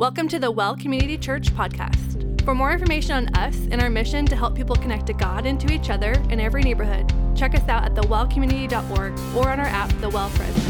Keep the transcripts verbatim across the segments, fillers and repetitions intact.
Welcome to the Well Community Church podcast. For more information on us and our mission to help people connect to God and to each other in every neighborhood, check us out at the well community dot org or on our app, The Well Friends.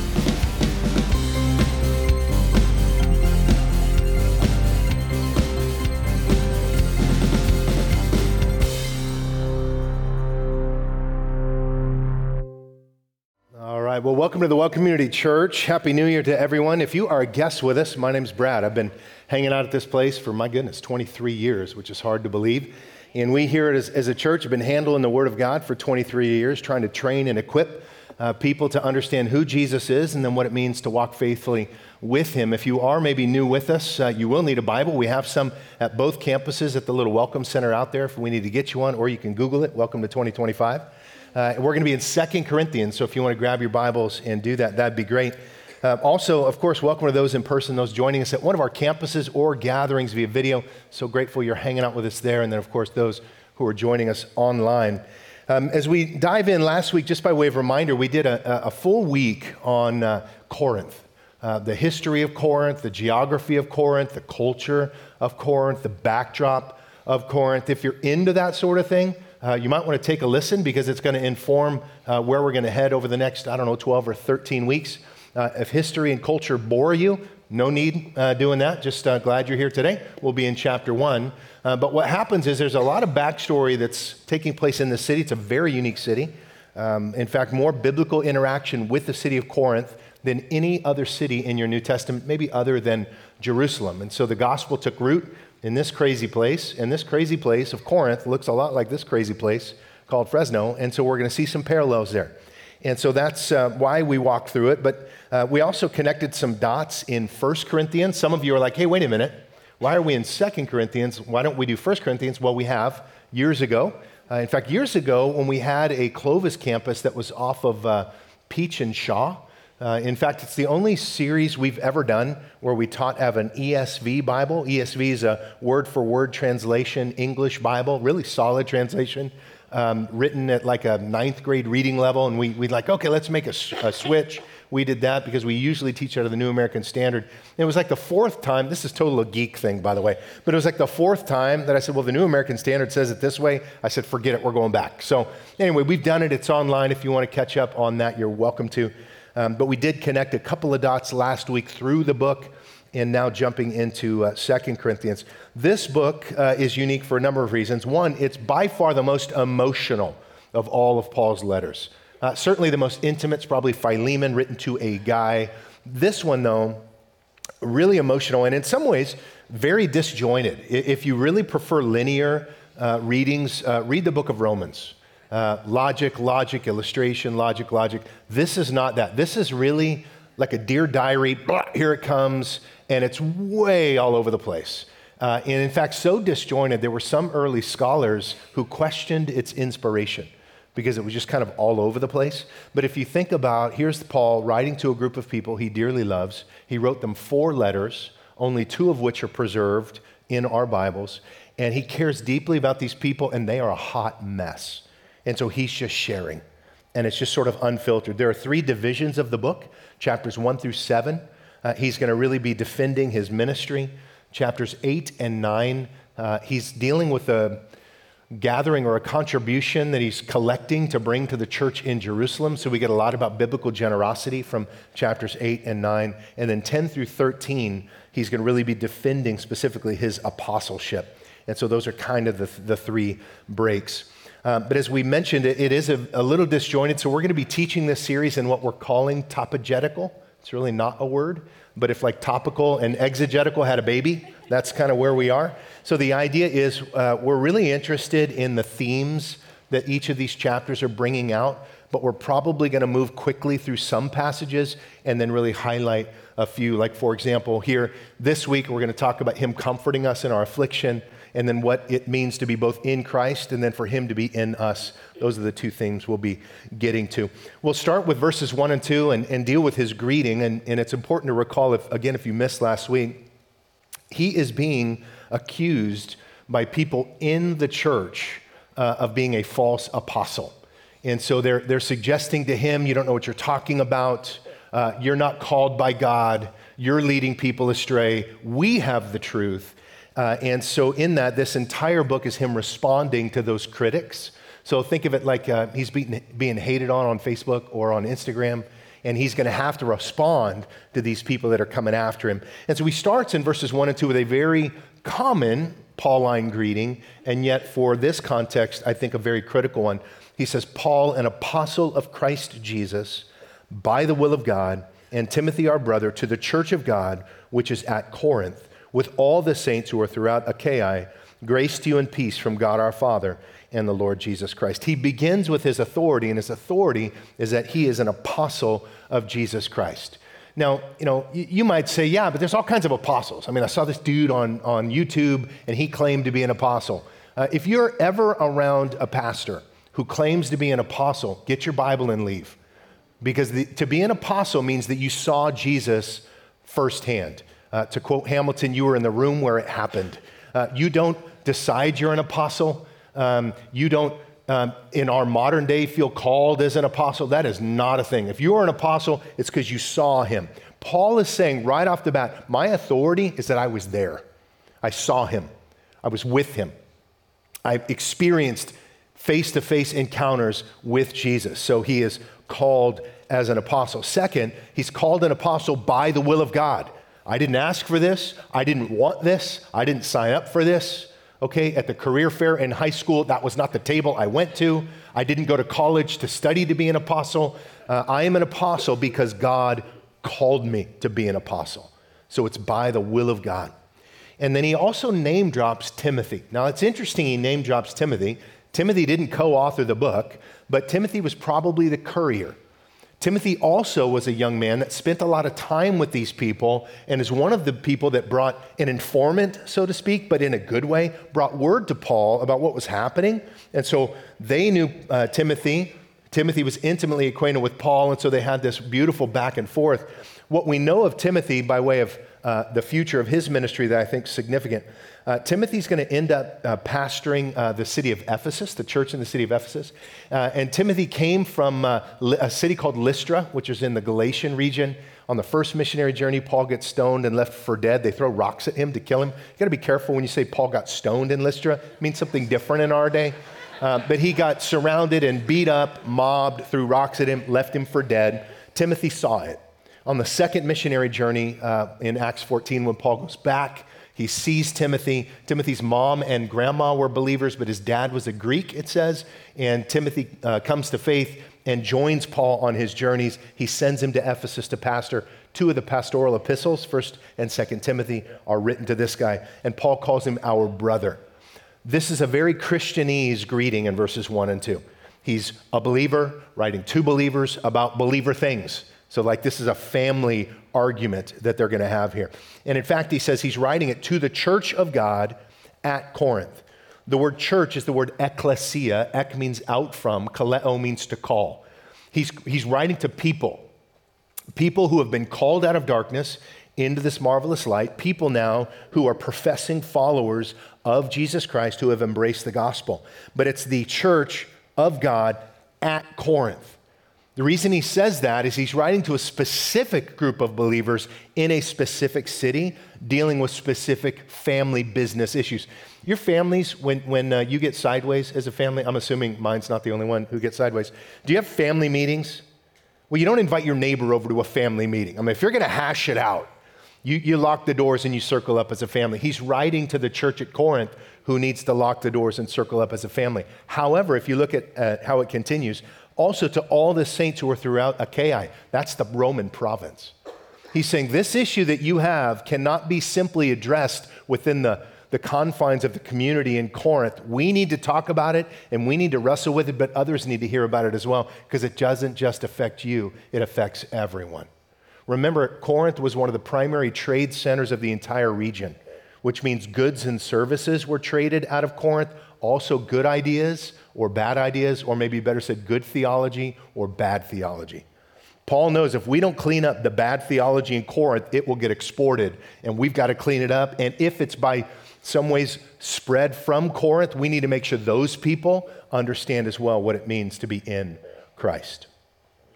All right, well, welcome to the Well Community Church. Happy New Year to everyone. If you are a guest with us, my name's Brad. I've been hanging out at this place for, my goodness, twenty-three years, which is hard to believe. And we here as, as a church have been handling the Word of God for twenty-three years, trying to train and equip uh, people to understand who Jesus is and then what it means to walk faithfully with Him. If you are maybe new with us, uh, you will need a Bible. We have some at both campuses at the little Welcome Center out there if we need to get you one, or you can Google it, Welcome to twenty twenty-five. Uh, we're going to be in Second Corinthians, so if you want to grab your Bibles and do that, that'd be great. Uh, also, of course, welcome to those in person, those joining us at one of our campuses or gatherings via video. So grateful you're hanging out with us there. And then, of course, those who are joining us online. Um, as we dive in last week, just by way of reminder, we did a, a full week on uh, Corinth. Uh, the history of Corinth, the geography of Corinth, the culture of Corinth, the backdrop of Corinth. If you're into that sort of thing, Uh, you might want to take a listen because it's going to inform uh, where we're going to head over the next, I don't know, twelve or thirteen weeks. Uh, if history and culture bore you, no need uh, doing that. Just uh, glad you're here today. We'll be in chapter one. Uh, but what happens is there's a lot of backstory that's taking place in the city. It's a very unique city. Um, in fact, more biblical interaction with the city of Corinth than any other city in your New Testament, maybe other than Jerusalem. And so the gospel took root in this crazy place, and this crazy place of Corinth looks a lot like this crazy place called Fresno, and so we're going to see some parallels there. And so that's uh, why we walked through it, but uh, we also connected some dots in First Corinthians. Some of you are like, hey, wait a minute, why are we in Second Corinthians? Why don't we do First Corinthians? Well, we have years ago. Uh, in fact, years ago when we had a Clovis campus that was off of uh, Peach and Shaw. Uh, in fact, it's the only series we've ever done where we taught have an E S V Bible. E S V is a word-for-word translation, English Bible, really solid translation, um, written at like a ninth grade reading level. And we, we'd like, okay, let's make a, a switch. We did that because we usually teach out of the New American Standard. And it was like the fourth time, this is total a geek thing, by the way, but it was like the fourth time that I said, well, the New American Standard says it this way. I said, forget it, we're going back. So anyway, we've done it. It's online. If you want to catch up on that, you're welcome to. Um, but we did connect a couple of dots last week through the book and now jumping into uh, Second Corinthians. This book uh, is unique for a number of reasons. One, it's by far the most emotional of all of Paul's letters. Uh, certainly the most intimate is probably Philemon, written to a guy. This one, though, really emotional and in some ways very disjointed. If you really prefer linear uh, readings, uh, read the book of Romans. Uh, logic, logic, illustration, logic, logic. This is not that. This is really like a Dear Diary, blah, here it comes, and it's way all over the place. Uh, and in fact, so disjointed, there were some early scholars who questioned its inspiration because it was just kind of all over the place. But if you think about, here's Paul writing to a group of people he dearly loves. He wrote them four letters, only two of which are preserved in our Bibles. And he cares deeply about these people, and they are a hot mess. And so he's just sharing, and it's just sort of unfiltered. There are three divisions of the book, chapters one through seven. Uh, he's going to really be defending his ministry. Chapters eight and nine, uh, he's dealing with a gathering or a contribution that he's collecting to bring to the church in Jerusalem. So we get a lot about biblical generosity from chapters eight and nine. And then ten through thirteen, he's going to really be defending specifically his apostleship. And so those are kind of the, the three breaks. Um, but as we mentioned, it, it is a, a little disjointed, so we're going to be teaching this series in what we're calling topogetical. It's really not a word, but if like topical and exegetical had a baby, that's kind of where we are. So the idea is uh, we're really interested in the themes that each of these chapters are bringing out, but we're probably going to move quickly through some passages and then really highlight a few. Like, for example, here this week, we're going to talk about him comforting us in our affliction, and then what it means to be both in Christ and then for him to be in us. Those are the two things we'll be getting to. We'll start with verses one and two and, and deal with his greeting. And, and it's important to recall, if again, if you missed last week, he is being accused by people in the church uh, of being a false apostle. And so they're, they're suggesting to him, you don't know what you're talking about. Uh, you're not called by God. You're leading people astray. We have the truth. Uh, and so in that, this entire book is him responding to those critics. So think of it like uh, he's being, being hated on on Facebook or on Instagram, and he's going to have to respond to these people that are coming after him. And so he starts in verses one and two with a very common Pauline greeting, and yet for this context, I think a very critical one. He says, Paul, an apostle of Christ Jesus, by the will of God, and Timothy, our brother, to the church of God, which is at Corinth, with all the saints who are throughout Achaia, grace to you and peace from God our Father and the Lord Jesus Christ. He begins with his authority, and his authority is that he is an apostle of Jesus Christ. Now, you know, you might say, yeah, but there's all kinds of apostles. I mean, I saw this dude on, on YouTube, and he claimed to be an apostle. Uh, if you're ever around a pastor who claims to be an apostle, get your Bible and leave. Because the, to be an apostle means that you saw Jesus firsthand. Uh, to quote Hamilton, you were in the room where it happened. Uh, you don't decide you're an apostle. Um, you don't, um, in our modern day, feel called as an apostle. That is not a thing. If you are an apostle, it's because you saw him. Paul is saying right off the bat, my authority is that I was there. I saw him. I was with him. I experienced face-to-face encounters with Jesus. So he is called as an apostle. Second, he's called an apostle by the will of God. I didn't ask for this. I didn't want this. I didn't sign up for this. Okay, at the career fair in high school, that was not the table I went to. I didn't go to college to study to be an apostle. Uh, I am an apostle because God called me to be an apostle. So it's by the will of God. And then he also name drops Timothy. Now it's interesting he name drops Timothy. Timothy didn't co-author the book, but Timothy was probably the courier. Timothy also was a young man that spent a lot of time with these people and is one of the people that brought an informant, so to speak, but in a good way, brought word to Paul about what was happening. And so they knew uh, Timothy. Timothy was intimately acquainted with Paul, and so they had this beautiful back and forth. What we know of Timothy by way of uh, the future of his ministry that I think is significant, Uh, Timothy's going to end up uh, pastoring uh, the city of Ephesus, the church in the city of Ephesus. Uh, and Timothy came from uh, a city called Lystra, which is in the Galatian region. On the first missionary journey, Paul gets stoned and left for dead. They throw rocks at him to kill him. You got to be careful when you say Paul got stoned in Lystra. It means something different in our day. Uh, but he got surrounded and beat up, mobbed, threw rocks at him, left him for dead. Timothy saw it. On the second missionary journey uh, in Acts fourteen, when Paul goes back, he sees Timothy. Timothy's mom and grandma were believers, but his dad was a Greek, it says. And Timothy uh, comes to faith and joins Paul on his journeys. He sends him to Ephesus to pastor. Two of the pastoral epistles, First and Second Timothy, are written to this guy. And Paul calls him our brother. This is a very Christianese greeting in verses one and two. He's a believer writing to believers about believer things. So like this is a family argument that they're going to have here. And in fact, he says he's writing it to the church of God at Corinth. The word church is the word ekklesia. Ek means out from. Kaleo means to call. He's, he's writing to people. People who have been called out of darkness into this marvelous light. People now who are professing followers of Jesus Christ who have embraced the gospel. But it's the church of God at Corinth. The reason he says that is he's writing to a specific group of believers in a specific city dealing with specific family business issues. Your families, when, when uh, you get sideways as a family, I'm assuming mine's not the only one who gets sideways. Do you have family meetings? Well, you don't invite your neighbor over to a family meeting. I mean, if you're going to hash it out, you, you lock the doors and you circle up as a family. He's writing to the church at Corinth who needs to lock the doors and circle up as a family. However, if you look at uh, how it continues, also to all the saints who are throughout Achaia. That's the Roman province. He's saying this issue that you have cannot be simply addressed within the, the confines of the community in Corinth. We need to talk about it and we need to wrestle with it, but others need to hear about it as well because it doesn't just affect you, it affects everyone. Remember, Corinth was one of the primary trade centers of the entire region, which means goods and services were traded out of Corinth, also good ideas or bad ideas, or maybe better said, good theology or bad theology. Paul knows if we don't clean up the bad theology in Corinth, it will get exported, and we've got to clean it up. And if it's by some ways spread from Corinth, we need to make sure those people understand as well what it means to be in Christ.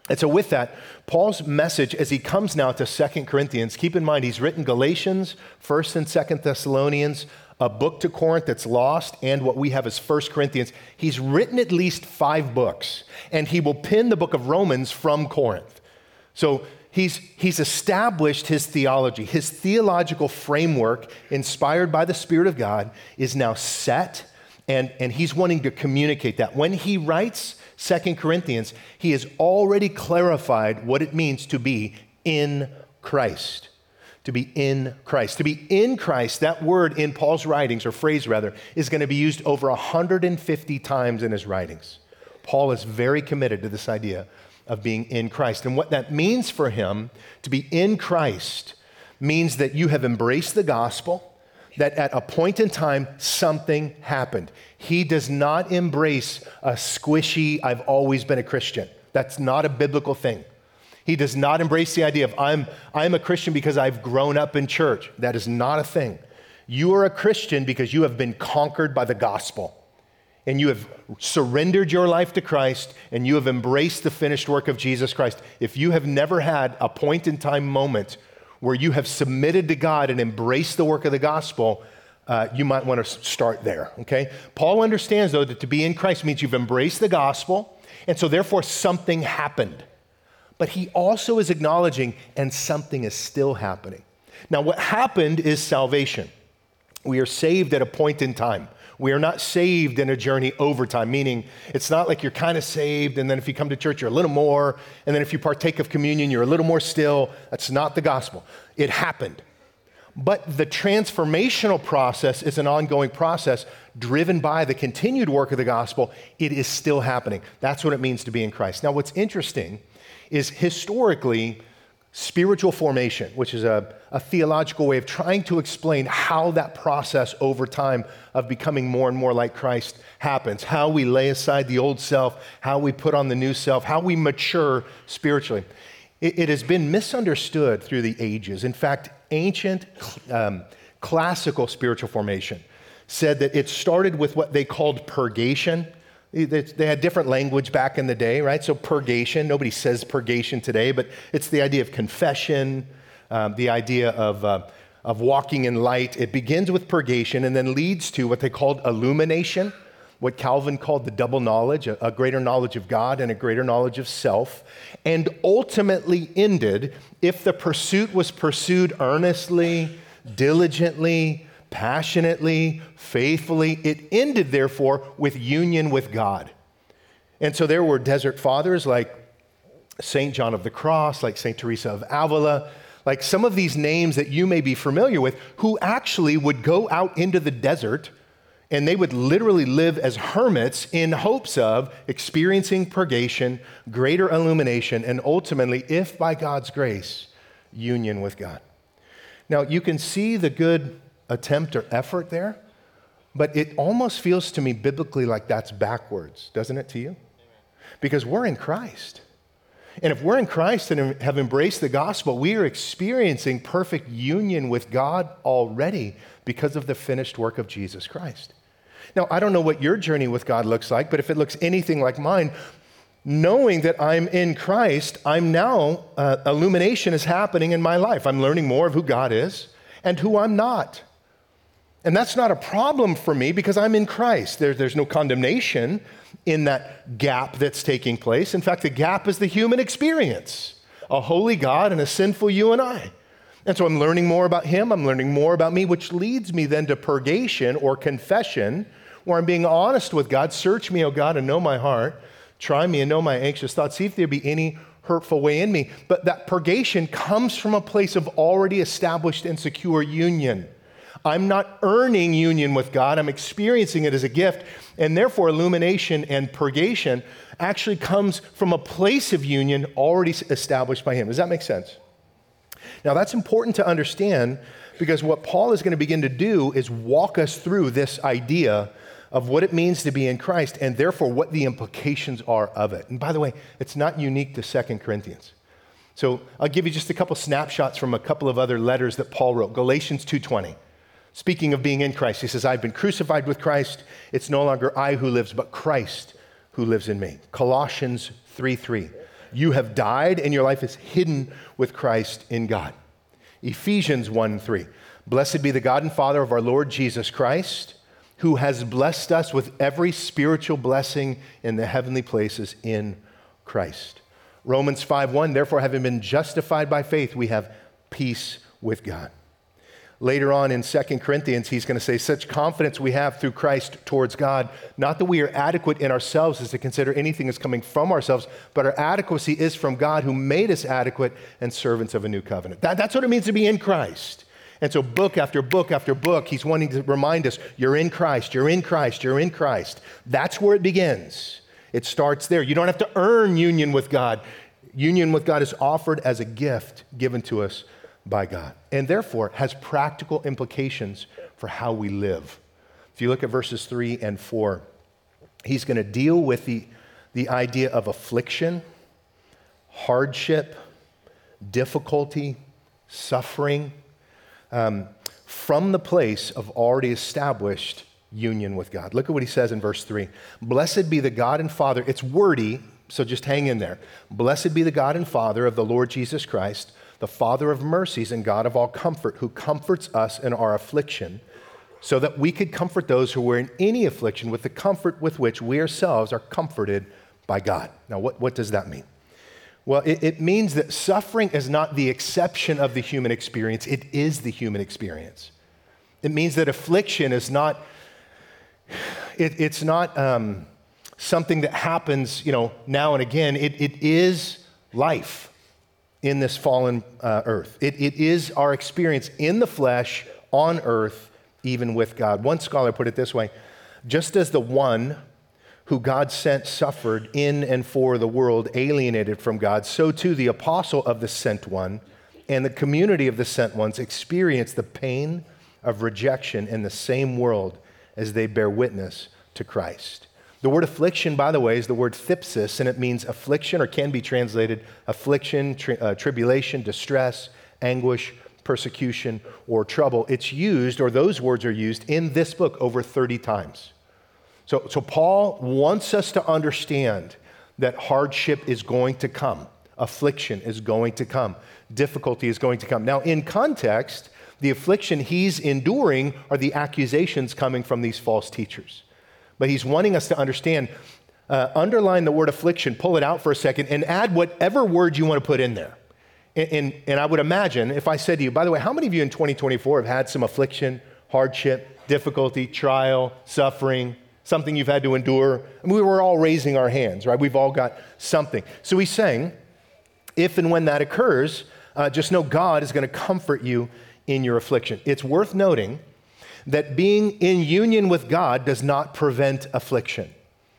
And so with that, Paul's message as he comes now to Second Corinthians, keep in mind he's written Galatians, First and Second Thessalonians, a book to Corinth that's lost, and what we have is First Corinthians. He's written at least five books, and he will pin the book of Romans from Corinth. So he's, he's established his theology. His theological framework, inspired by the Spirit of God, is now set, and, and he's wanting to communicate that. When he writes Second Corinthians, he has already clarified what it means to be in Christ. To be in Christ. To be in Christ, that word in Paul's writings, or phrase rather, is going to be used over one hundred fifty times in his writings. Paul is very committed to this idea of being in Christ. And what that means for him, to be in Christ, means that you have embraced the gospel, that at a point in time, something happened. He does not embrace a squishy, I've always been a Christian. That's not a biblical thing. He does not embrace the idea of I'm, I'm a Christian because I've grown up in church. That is not a thing. You are a Christian because you have been conquered by the gospel. And you have surrendered your life to Christ, and you have embraced the finished work of Jesus Christ. If you have never had a point in time moment where you have submitted to God and embraced the work of the gospel, uh, you might want to start there, okay? Paul understands, though, that to be in Christ means you've embraced the gospel, and so therefore something happened. But he also is acknowledging, and something is still happening. Now, what happened is salvation. We are saved at a point in time. We are not saved in a journey over time, meaning it's not like you're kind of saved, and then if you come to church, you're a little more, and then if you partake of communion, you're a little more still. That's not the gospel. It happened. But the transformational process is an ongoing process driven by the continued work of the gospel. It is still happening. That's what it means to be in Christ. Now, what's interesting is historically, spiritual formation, which is a, a theological way of trying to explain how that process over time of becoming more and more like Christ happens, how we lay aside the old self, how we put on the new self, how we mature spiritually. It, it has been misunderstood through the ages. In fact, ancient um, classical spiritual formation said that it started with what they called purgation. They had different language back in the day, right? So purgation, nobody says purgation today, but it's the idea of confession, um, the idea of, uh, of walking in light. It begins with purgation and then leads to what they called illumination, what Calvin called the double knowledge, a, a greater knowledge of God and a greater knowledge of self, and ultimately ended, if the pursuit was pursued earnestly, diligently, passionately, faithfully, it ended, therefore, with union with God. And so there were desert fathers like Saint John of the Cross, like Saint Teresa of Avila, like some of these names that you may be familiar with, who actually would go out into the desert and they would literally live as hermits in hopes of experiencing purgation, greater illumination, and ultimately, if by God's grace, union with God. Now, you can see the good attempt or effort there, but it almost feels to me biblically like that's backwards, doesn't it to you? Amen. Because we're in Christ. And if we're in Christ and have embraced the gospel, we are experiencing perfect union with God already because of the finished work of Jesus Christ. Now, I don't know what your journey with God looks like, but if it looks anything like mine, knowing that I'm in Christ, I'm now, uh, illumination is happening in my life. I'm learning more of who God is and who I'm not. And that's not a problem for me because I'm in Christ. There, there's no condemnation in that gap that's taking place. In fact, the gap is the human experience, a holy God and a sinful you and I. And so I'm learning more about him, I'm learning more about me, which leads me then to purgation or confession, where I'm being honest with God. Search me, O God, and know my heart. Try me and know my anxious thoughts. See if there be any hurtful way in me. But that purgation comes from a place of already established and secure union. I'm not earning union with God, I'm experiencing it as a gift, and therefore illumination and purgation actually comes from a place of union already established by him. Does that make sense? Now that's important to understand because what Paul is going to begin to do is walk us through this idea of what it means to be in Christ and therefore what the implications are of it. And by the way, it's not unique to Second Corinthians. So I'll give you just a couple snapshots from a couple of other letters that Paul wrote. Galatians two twenty. Speaking of being in Christ, he says, I've been crucified with Christ. It's no longer I who lives, but Christ who lives in me. Colossians three three. You have died and your life is hidden with Christ in God. Ephesians one three. Blessed be the God and Father of our Lord Jesus Christ, who has blessed us with every spiritual blessing in the heavenly places in Christ. Romans five one, therefore, having been justified by faith, we have peace with God. Later on in Second Corinthians, he's going to say, such confidence we have through Christ towards God, not that we are adequate in ourselves as to consider anything as coming from ourselves, but our adequacy is from God who made us adequate and servants of a new covenant. That, that's what it means to be in Christ. And so book after book after book, he's wanting to remind us, you're in Christ, you're in Christ, you're in Christ. That's where it begins. It starts there. You don't have to earn union with God. Union with God is offered as a gift given to us by God, and therefore has practical implications for how we live. If you look at verses three and four, he's going to deal with the, the idea of affliction, hardship, difficulty, suffering, um, from the place of already established union with God. Look at what he says in verse three. Blessed be the God and Father. It's wordy, so just hang in there. Blessed be the God and Father of the Lord Jesus Christ, the Father of mercies and God of all comfort, who comforts us in our affliction, so that we could comfort those who were in any affliction with the comfort with which we ourselves are comforted by God. Now, what, what does that mean? Well, it, it means that suffering is not the exception of the human experience. It is the human experience. It means that affliction is not, it, it's not um, something that happens, you know, now and again. It, it is life in this fallen uh, earth. It, it is our experience in the flesh, on earth, even with God. One scholar put it this way, just as the one who God sent suffered in and for the world, alienated from God, so too the apostle of the sent one and the community of the sent ones experience the pain of rejection in the same world as they bear witness to Christ. The word affliction, by the way, is the word thypsis, and it means affliction, or can be translated affliction, tri- uh, tribulation, distress, anguish, persecution, or trouble. It's used, or those words are used in this book over thirty times. So, so Paul wants us to understand that hardship is going to come, affliction is going to come, difficulty is going to come. Now, in context, the affliction he's enduring are the accusations coming from these false teachers. But he's wanting us to understand, uh, underline the word affliction, pull it out for a second, and add whatever word you want to put in there. And, and, and I would imagine if I said to you, by the way, how many of you in twenty twenty-four have had some affliction, hardship, difficulty, trial, suffering, something you've had to endure? I mean, we were all raising our hands, right? We've all got something. So he's saying, if and when that occurs, uh, just know God is going to comfort you in your affliction. It's worth noting that being in union with God does not prevent affliction.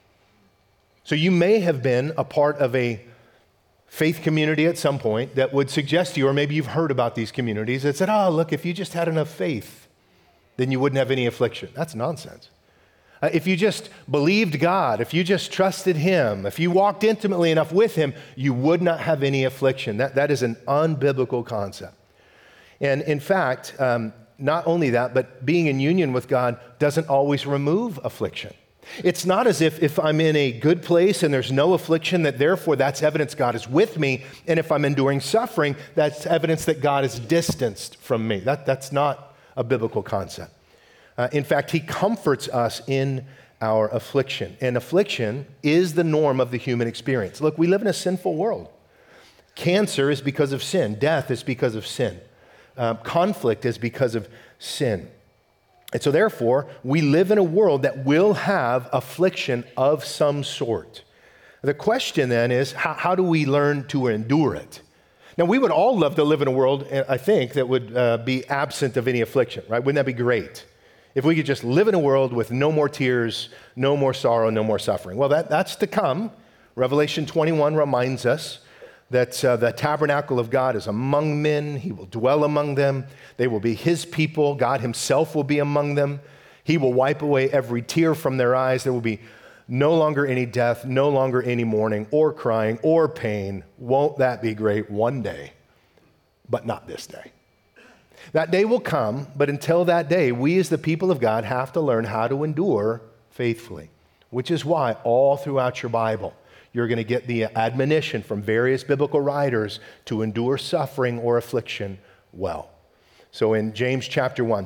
So you may have been a part of a faith community at some point that would suggest to you, or maybe you've heard about these communities that said, oh, look, if you just had enough faith, then you wouldn't have any affliction. That's nonsense. Uh, if you just believed God, if you just trusted Him, if you walked intimately enough with Him, you would not have any affliction. That, that is an unbiblical concept. And in fact, um, not only that, but being in union with God doesn't always remove affliction. It's not as if if I'm in a good place and there's no affliction, that therefore that's evidence God is with me. And if I'm enduring suffering, that's evidence that God is distanced from me. That, that's not a biblical concept. Uh, in fact, He comforts us in our affliction. And affliction is the norm of the human experience. Look, we live in a sinful world. Cancer is because of sin. Death is because of sin. Uh, conflict is because of sin. And so therefore, we live in a world that will have affliction of some sort. The question then is, how, how do we learn to endure it? Now, we would all love to live in a world, I think, that would uh, be absent of any affliction, right? Wouldn't that be great? If we could just live in a world with no more tears, no more sorrow, no more suffering. Well, that, that's to come. Revelation twenty-one reminds us that uh, the tabernacle of God is among men. He will dwell among them. They will be His people. God Himself will be among them. He will wipe away every tear from their eyes. There will be no longer any death, no longer any mourning or crying or pain. Won't that be great one day? But not this day. That day will come, but until that day, we as the people of God have to learn how to endure faithfully, which is why all throughout your Bible, you're going to get the admonition from various biblical writers to endure suffering or affliction well. So in James chapter one,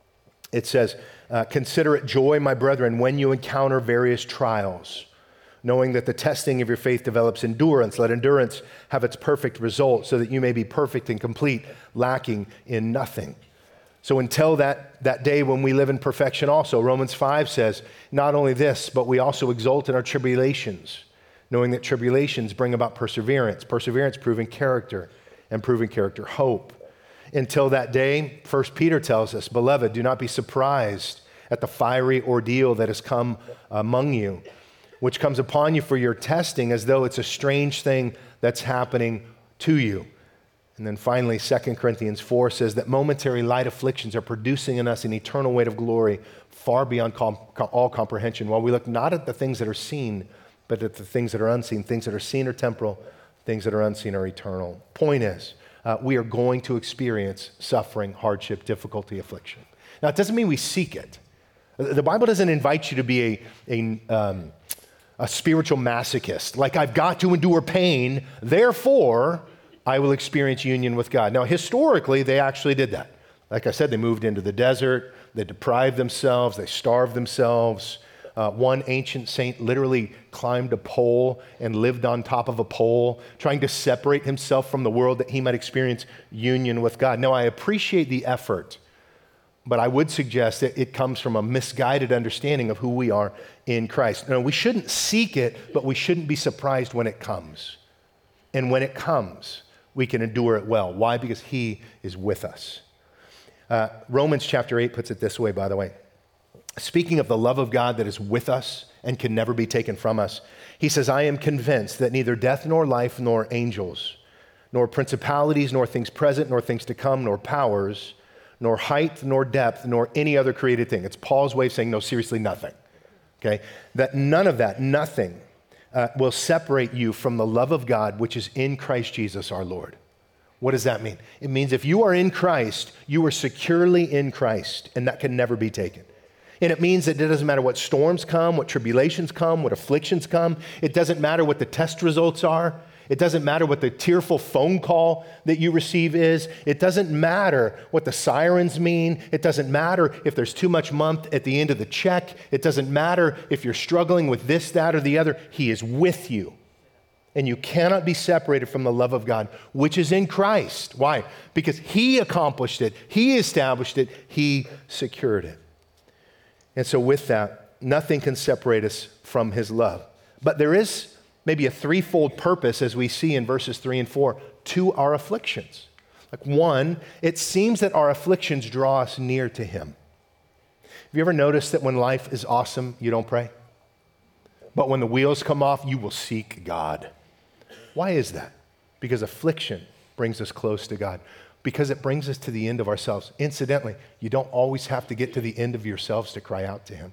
it says, uh, consider it joy, my brethren, when you encounter various trials, knowing that the testing of your faith develops endurance. Let endurance have its perfect result so that you may be perfect and complete, lacking in nothing. So until that, that day when we live in perfection also, Romans five says, not only this, but we also exult in our tribulations, knowing that tribulations bring about perseverance, perseverance proving character, and proving character hope. Until that day, First Peter tells us, beloved, do not be surprised at the fiery ordeal that has come among you, which comes upon you for your testing as though it's a strange thing that's happening to you. And then finally, Second Corinthians four says that momentary light afflictions are producing in us an eternal weight of glory far beyond com- all comprehension, while we look not at the things that are seen, but at the things that are unseen. Things that are seen are temporal, things that are unseen are eternal. Point is, uh, we are going to experience suffering, hardship, difficulty, affliction. Now, it doesn't mean we seek it. The Bible doesn't invite you to be a, a, um, a spiritual masochist, like I've got to endure pain, therefore I will experience union with God. Now, historically, they actually did that. Like I said, they moved into the desert, they deprived themselves, they starved themselves. Uh, one ancient saint literally climbed a pole and lived on top of a pole, trying to separate himself from the world that he might experience union with God. Now, I appreciate the effort, but I would suggest that it comes from a misguided understanding of who we are in Christ. Now, we shouldn't seek it, but we shouldn't be surprised when it comes. And when it comes, we can endure it well. Why? Because he is with us. Uh, Romans chapter eight puts it this way, by the way. Speaking of the love of God that is with us and can never be taken from us, he says, I am convinced that neither death nor life nor angels, nor principalities, nor things present, nor things to come, nor powers, nor height, nor depth, nor any other created thing. It's Paul's way of saying, no, seriously, nothing. Okay? That none of that, nothing, uh, will separate you from the love of God, which is in Christ Jesus our Lord. What does that mean? It means if you are in Christ, you are securely in Christ, and that can never be taken. And it means that it doesn't matter what storms come, what tribulations come, what afflictions come. It doesn't matter what the test results are. It doesn't matter what the tearful phone call that you receive is. It doesn't matter what the sirens mean. It doesn't matter if there's too much month at the end of the check. It doesn't matter if you're struggling with this, that, or the other. He is with you. And you cannot be separated from the love of God, which is in Christ. Why? Because he accomplished it. He established it. He secured it. And so with that, nothing can separate us from his love. But there is maybe a threefold purpose, as we see in verses three and four, to our afflictions. Like one, it seems that our afflictions draw us near to him. Have you ever noticed that when life is awesome, you don't pray? But when the wheels come off, you will seek God. Why is that? Because affliction brings us close to God. Because it brings us to the end of ourselves. Incidentally, you don't always have to get to the end of yourselves to cry out to him.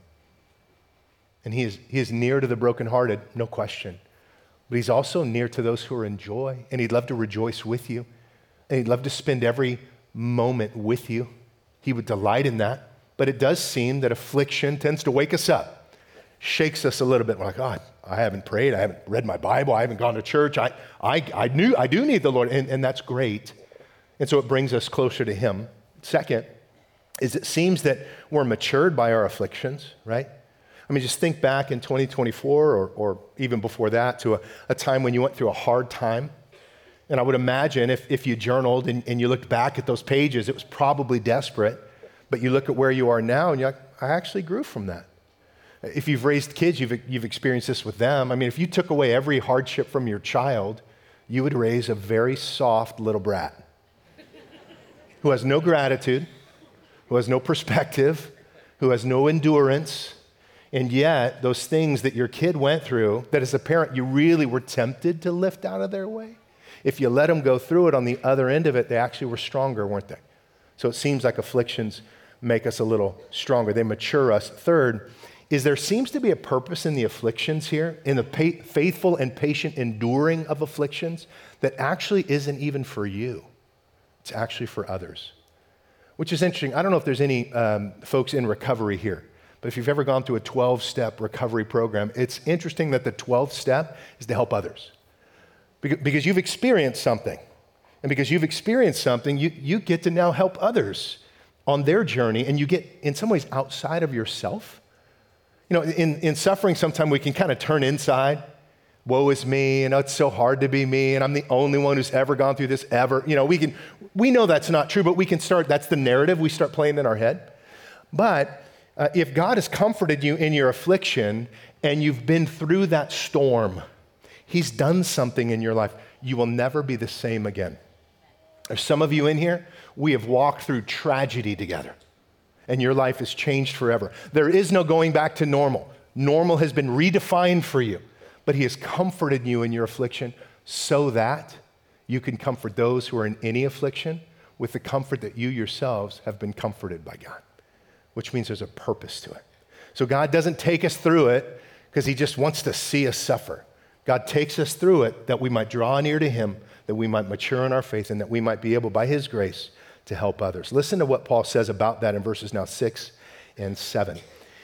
And he is, he is near to the brokenhearted, no question. But he's also near to those who are in joy, and he'd love to rejoice with you, and he'd love to spend every moment with you. He would delight in that. But it does seem that affliction tends to wake us up, shakes us a little bit. We're like, God, I haven't prayed, I haven't read my Bible, I haven't gone to church. I, I, I knew I do need the Lord, and, and that's great. And so it brings us closer to him. Second, is it seems that we're matured by our afflictions, right? I mean, just think back in twenty twenty-four or, or even before that to a, a time when you went through a hard time. And I would imagine if, if you journaled and, and you looked back at those pages, it was probably desperate. But you look at where you are now and you're like, I actually grew from that. If you've raised kids, you've, you've experienced this with them. I mean, if you took away every hardship from your child, you would raise a very soft little brat who has no gratitude, who has no perspective, who has no endurance. And yet, those things that your kid went through, that as a parent you really were tempted to lift out of their way, if you let them go through it, on the other end of it, they actually were stronger, weren't they? So it seems like afflictions make us a little stronger. They mature us. Third, is there seems to be a purpose in the afflictions here, in the pa- faithful and patient enduring of afflictions, that actually isn't even for you. It's actually for others, which is interesting. I don't know if there's any um, folks in recovery here, but if you've ever gone through a twelve-step recovery program, it's interesting that the twelfth step is to help others. Because you've experienced something. And because you've experienced something, you, you get to now help others on their journey, and you get, in some ways, outside of yourself. You know, in, in suffering, sometimes we can kind of turn inside. Woe is me, and oh, it's so hard to be me, and I'm the only one who's ever gone through this ever. You know, we can, we know that's not true, but we can start, that's the narrative we start playing in our head. But uh, if God has comforted you in your affliction, and you've been through that storm, He's done something in your life, you will never be the same again. There's some of you in here, we have walked through tragedy together, and your life has changed forever. There is no going back to normal. Normal has been redefined for you, but He has comforted you in your affliction so that you can comfort those who are in any affliction with the comfort that you yourselves have been comforted by God, which means there's a purpose to it. So God doesn't take us through it because He just wants to see us suffer. God takes us through it that we might draw near to Him, that we might mature in our faith, and that we might be able, by His grace, to help others. Listen to what Paul says about that in verses now six and seven.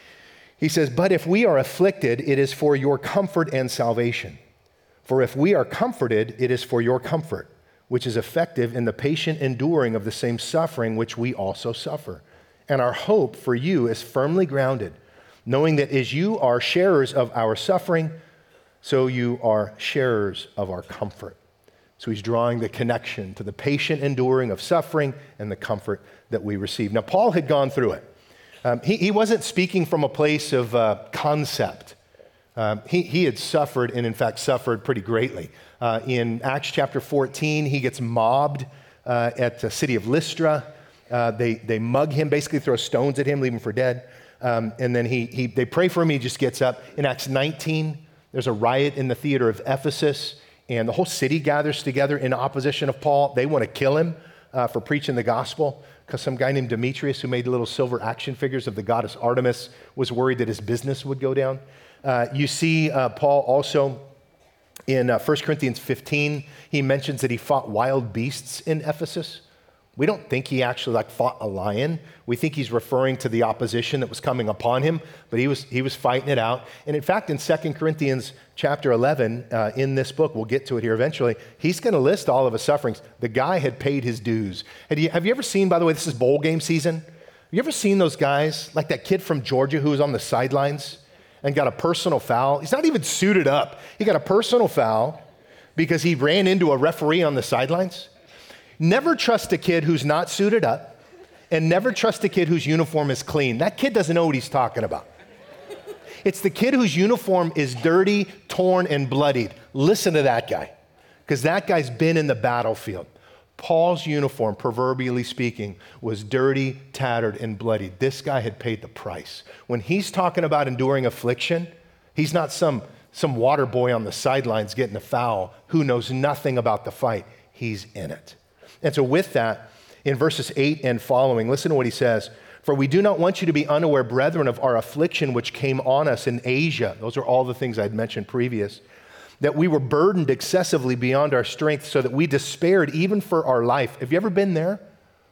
He says, "But if we are afflicted, it is for your comfort and salvation. For if we are comforted, it is for your comfort, which is effective in the patient enduring of the same suffering which we also suffer. And our hope for you is firmly grounded, knowing that as you are sharers of our suffering, so you are sharers of our comfort." So he's drawing the connection to the patient enduring of suffering and the comfort that we receive. Now, Paul had gone through it. Um, he, he wasn't speaking from a place of uh, concept. Um, he, he had suffered, and in fact suffered pretty greatly. Uh, in Acts chapter fourteen, he gets mobbed uh, at the city of Lystra. Uh, they, they mug him, basically throw stones at him, leave him for dead. Um, and then he, he, they pray for him, he just gets up. In Acts nineteen, there's a riot in the theater of Ephesus, and the whole city gathers together in opposition of Paul. They want to kill him uh, for preaching the gospel, because some guy named Demetrius, who made little silver action figures of the goddess Artemis, was worried that his business would go down. Uh, you see uh, Paul also in uh, First Corinthians fifteen, he mentions that he fought wild beasts in Ephesus. We don't think he actually like fought a lion. We think he's referring to the opposition that was coming upon him, but he was he was fighting it out. And in fact, in Second Corinthians chapter eleven, uh, in this book, we'll get to it here eventually, he's going to list all of his sufferings. The guy had paid his dues. Have you, have you ever seen, by the way, this is bowl game season, have you ever seen those guys, like that kid from Georgia who was on the sidelines and got a personal foul? He's not even suited up. He got a personal foul because he ran into a referee on the sidelines. Never trust a kid who's not suited up, and never trust a kid whose uniform is clean. That kid doesn't know what he's talking about. It's the kid whose uniform is dirty, torn, and bloodied. Listen to that guy, because that guy's been in the battlefield. Paul's uniform, proverbially speaking, was dirty, tattered, and bloodied. This guy had paid the price. When he's talking about enduring affliction, he's not some, some water boy on the sidelines getting a foul who knows nothing about the fight. He's in it. And so with that, in verses eight and following, listen to what he says. "For we do not want you to be unaware, brethren, of our affliction which came on us in Asia." Those are all the things I'd mentioned previous. "That we were burdened excessively beyond our strength, so that we despaired even for our life." Have you ever been there?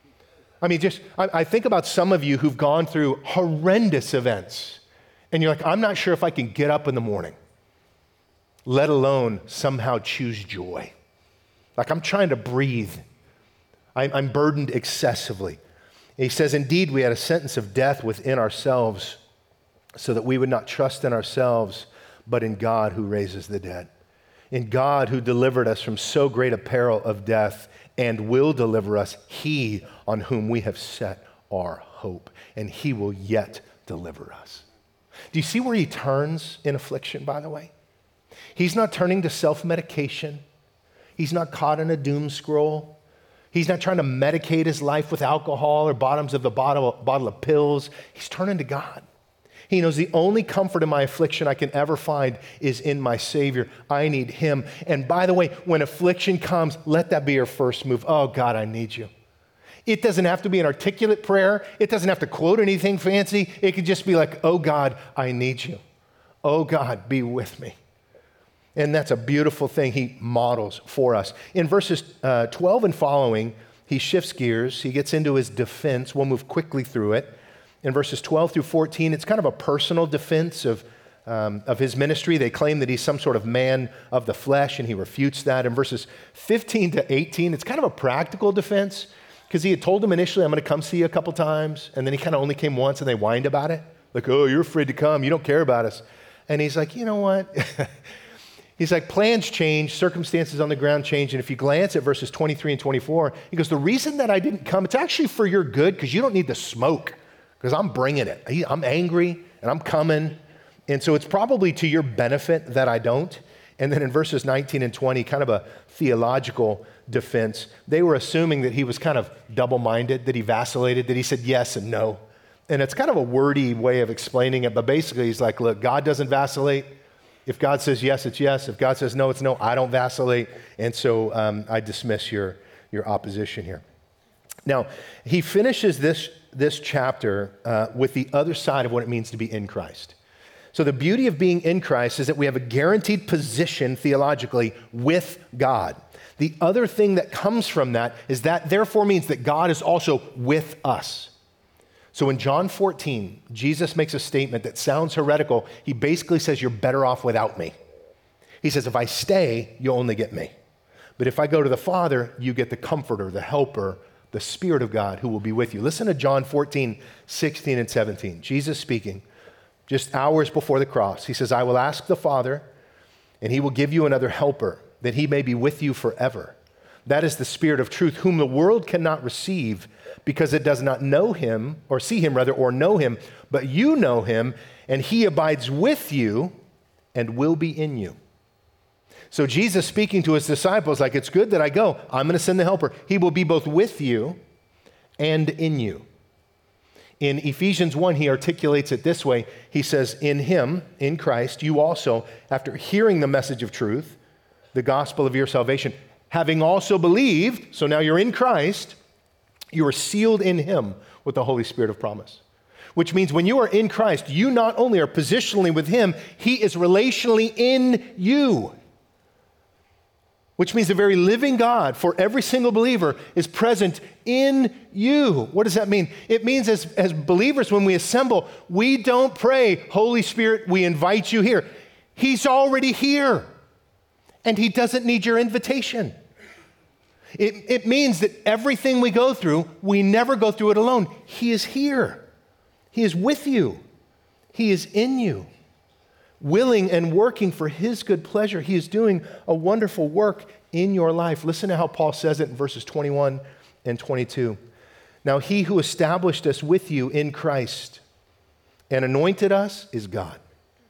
I mean, just, I, I think about some of you who've gone through horrendous events, and you're like, I'm not sure if I can get up in the morning, let alone somehow choose joy. Like, I'm trying to breathe. I'm burdened excessively. He says, "Indeed, we had a sentence of death within ourselves, so that we would not trust in ourselves, but in God who raises the dead. In God who delivered us from so great a peril of death, and will deliver us, He on whom we have set our hope, and He will yet deliver us." Do you see where he turns in affliction, by the way? He's not turning to self-medication. He's not caught in a doom scroll. He's not trying to medicate his life with alcohol or bottoms of the bottle, bottle of pills. He's turning to God. He knows the only comfort in my affliction I can ever find is in my Savior. I need Him. And by the way, when affliction comes, let that be your first move. Oh, God, I need you. It doesn't have to be an articulate prayer. It doesn't have to quote anything fancy. It could just be like, oh, God, I need you. Oh, God, be with me. And that's a beautiful thing he models for us. In verses uh, twelve and following, he shifts gears. He gets into his defense. We'll move quickly through it. In verses twelve through fourteen, it's kind of a personal defense of, um, of his ministry. They claim that he's some sort of man of the flesh, and he refutes that. In verses fifteen to eighteen, it's kind of a practical defense, because he had told them initially, I'm going to come see you a couple times, and then he kind of only came once, and they whined about it. Like, oh, you're afraid to come. You don't care about us. And he's like, you know what? He's like, plans change, circumstances on the ground change. And if you glance at verses twenty-three and twenty-four, he goes, the reason that I didn't come, it's actually for your good, because you don't need the smoke, because I'm bringing it. I'm angry, and I'm coming. And so it's probably to your benefit that I don't. And then in verses nineteen and twenty, kind of a theological defense, they were assuming that he was kind of double-minded, that he vacillated, that he said yes and no. And it's kind of a wordy way of explaining it, but basically he's like, look, God doesn't vacillate. If God says yes, it's yes. If God says no, it's no. I don't vacillate. And so um, I dismiss your, your opposition here. Now, he finishes this, this chapter uh, with the other side of what it means to be in Christ. So the beauty of being in Christ is that we have a guaranteed position theologically with God. The other thing that comes from that is that therefore means that God is also with us. So in John fourteen, Jesus makes a statement that sounds heretical. He basically says, you're better off without me. He says, if I stay, you'll only get me. But if I go to the Father, you get the Comforter, the Helper, the Spirit of God who will be with you. Listen to John fourteen, sixteen and seventeen. Jesus speaking just hours before the cross. He says, I will ask the Father, and he will give you another helper, that he may be with you forever. That is the Spirit of truth, whom the world cannot receive, because it does not know him, or see him rather, or know him, but you know him, and he abides with you and will be in you. So Jesus speaking to his disciples, like, it's good that I go. I'm going to send the helper. He will be both with you and in you. In Ephesians one, he articulates it this way. He says, in him, in Christ, you also, after hearing the message of truth, the gospel of your salvation, having also believed, so now you're in Christ, you are sealed in him with the Holy Spirit of promise. Which means when you are in Christ, you not only are positionally with him, he is relationally in you. Which means the very living God for every single believer is present in you. What does that mean? It means as, as believers, when we assemble, we don't pray, Holy Spirit, we invite you here. He's already here, and he doesn't need your invitation. It, it means that everything we go through, we never go through it alone. He is here. He is with you. He is in you, willing and working for his good pleasure. He is doing a wonderful work in your life. Listen to how Paul says it in verses twenty-one and twenty-two. Now, he who established us with you in Christ and anointed us is God.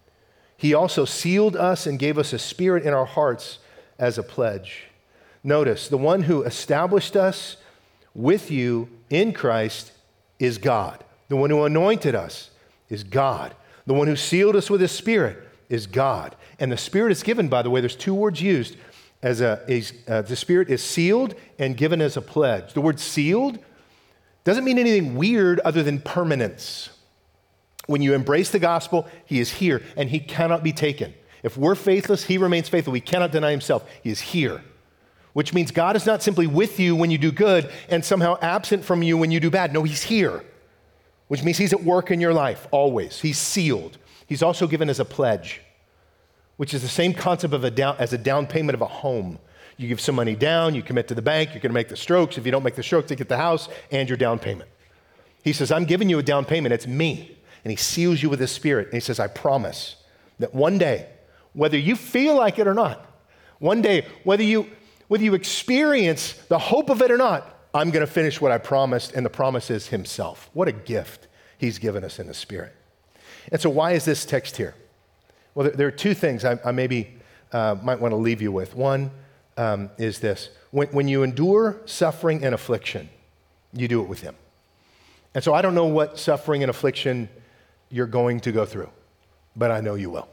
He also sealed us and gave us a spirit in our hearts as a pledge. Notice, the one who established us with you in Christ is God. The one who anointed us is God. The one who sealed us with his Spirit is God. And the Spirit is given, by the way, there's two words used. As a, a uh, the Spirit is sealed and given as a pledge. The word sealed doesn't mean anything weird other than permanence. When you embrace the gospel, he is here and he cannot be taken. If we're faithless, he remains faithful. He cannot deny himself. He is here. Which means God is not simply with you when you do good and somehow absent from you when you do bad. No, he's here. Which means he's at work in your life, always. He's sealed. He's also given as a pledge, which is the same concept of a down, as a down payment of a home. You give some money down, you commit to the bank, you're going to make the strokes. If you don't make the strokes, they get the house and your down payment. He says, I'm giving you a down payment. It's me. And he seals you with his Spirit. And he says, I promise that one day, whether you feel like it or not, one day, whether you, whether you experience the hope of it or not, I'm going to finish what I promised, and the promise is himself. What a gift he's given us in the Spirit. And so why is this text here? Well, there, there are two things I, I maybe uh, might want to leave you with. One um, is this. When, when you endure suffering and affliction, you do it with him. And so I don't know what suffering and affliction you're going to go through, but I know you will,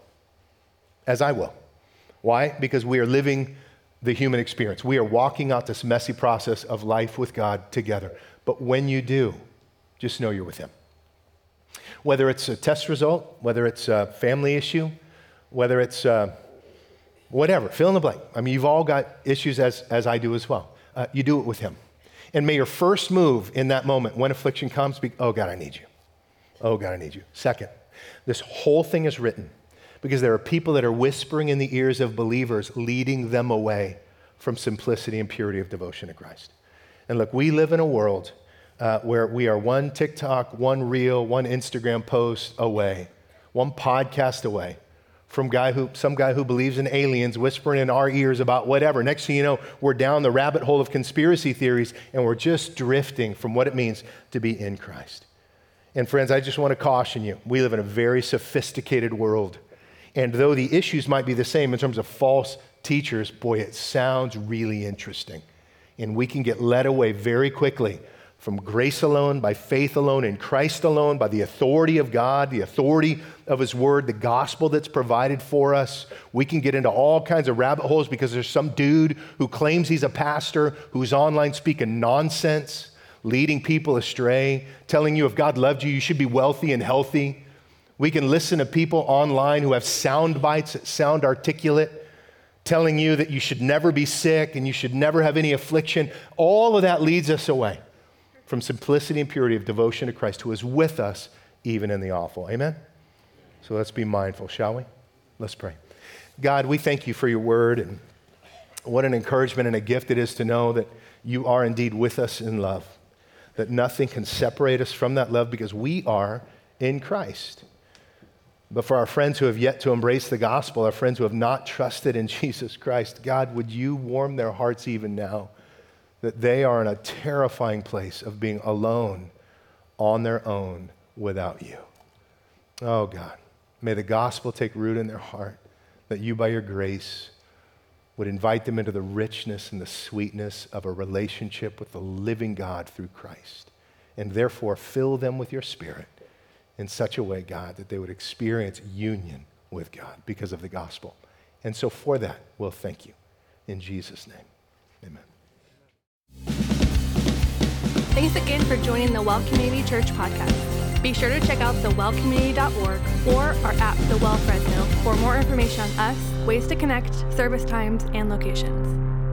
as I will. Why? Because we are living the human experience. We are walking out this messy process of life with God together. But when you do, just know you're with him. Whether it's a test result, whether it's a family issue, whether it's uh, whatever, fill in the blank. I mean, you've all got issues as, as I do as well. Uh, you do it with him. And may your first move in that moment when affliction comes be, oh God, I need you. Oh, God, I need you. Second, this whole thing is written because there are people that are whispering in the ears of believers, leading them away from simplicity and purity of devotion to Christ. And look, we live in a world uh, where we are one TikTok, one reel, one Instagram post away, one podcast away from guy who, some guy who believes in aliens whispering in our ears about whatever. Next thing you know, we're down the rabbit hole of conspiracy theories and we're just drifting from what it means to be in Christ. And friends, I just want to caution you. We live in a very sophisticated world. And though the issues might be the same in terms of false teachers, boy, it sounds really interesting. And we can get led away very quickly from grace alone, by faith alone, in Christ alone, by the authority of God, the authority of His Word, the gospel that's provided for us. We can get into all kinds of rabbit holes because there's some dude who claims he's a pastor who's online speaking nonsense, leading people astray, telling you if God loved you, you should be wealthy and healthy. We can listen to people online who have sound bites that sound articulate, telling you that you should never be sick and you should never have any affliction. All of that leads us away from simplicity and purity of devotion to Christ, who is with us even in the awful. Amen? So let's be mindful, shall we? Let's pray. God, we thank you for your word, and what an encouragement and a gift it is to know that you are indeed with us in love, that nothing can separate us from that love because we are in Christ. But for our friends who have yet to embrace the gospel, our friends who have not trusted in Jesus Christ, God, would you warm their hearts even now that they are in a terrifying place of being alone on their own without you. Oh God, may the gospel take root in their heart, that you by your grace would invite them into the richness and the sweetness of a relationship with the living God through Christ, and therefore fill them with your Spirit in such a way, God, that they would experience union with God because of the gospel. And so for that, we'll thank you. In Jesus' name, amen. Thanks again for joining the Well Community Church podcast. Be sure to check out the well community dot org or our app, The Well Fresno, for more information on us, ways to connect, service times, and locations.